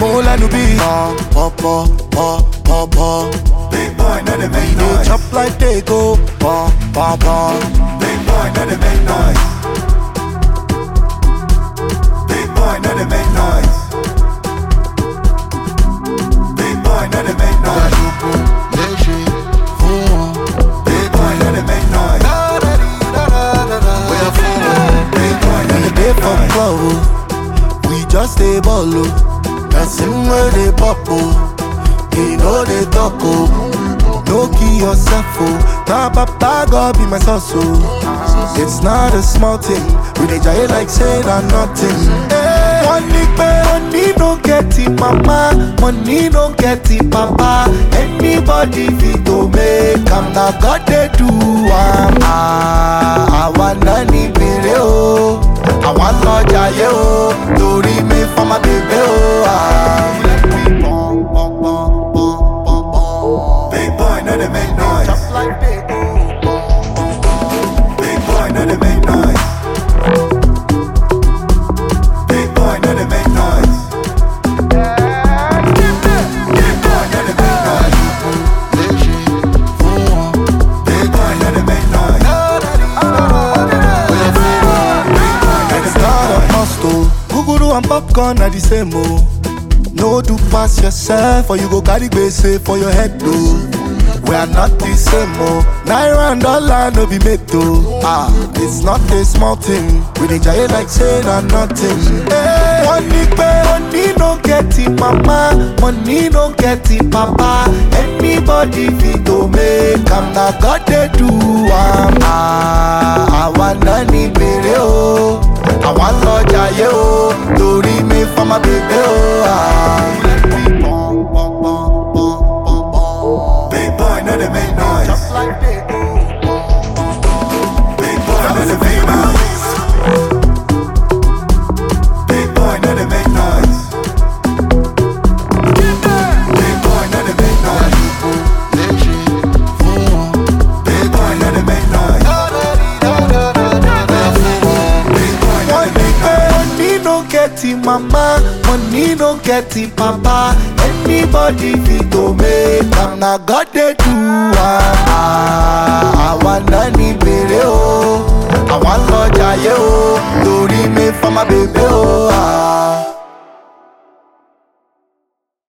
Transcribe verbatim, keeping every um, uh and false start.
Mo lanu be pa pa pa pa pa. Big boy, now they make They noise. chop like they go pa pa pa. Big boy, now they make noise. Big boy, now they make noise. Big boy, now they make noise. Big boy, now they make noise. Big boy, now We they dey make for noise. club, oh. We just dey ball, oh. Person where they pop, oh. He know they talk, oh. No kill yourself, oh. Now papa God be my source, oh. It's not a small thing. We dey giant like say that nothing. Hey, money pay, money no get it, mama. Money no get it, papa. Anybody fit to make, I'm not God they do. am. Ah, I want money, baby, oh. I want to jaye, oh. Lórí mi for my baby, oh. Ah. Big boy, now they make noise. Big boy, now they make noise. Big boy, now they make noise. Big boy, now they make noise. Big boy, now they make noise. It's not a must, oh. Guguru and popcorn are the same, oh. No do pass yourself, or you go carry gbese for your head, though. We are not the same, oh. Naira and dollar no be made, though. Ah, it's not a small thing. We dey giant like say that nothing. Hey, money pay, money no get it, mama. Money no get it, papa. Anybody fit to make, I'm not God they do. am. Ah, I want money, baby, oh. I want to jaye, oh. Lórí mi for my baby, oh. Ah. Big boy, now they make noise. Big boy, now they make noise. Big boy, now they make noise. Big boy, now they make noise. Big boy, now they make noise. Big boy, now they make noise. Money no get it, mama. Money no get it, papa. Anybody fit to make, I'm not God they do. Ah, I want money, baby, oh. I want to jaye, oh. Lórí mi for my baby, oh. Ah.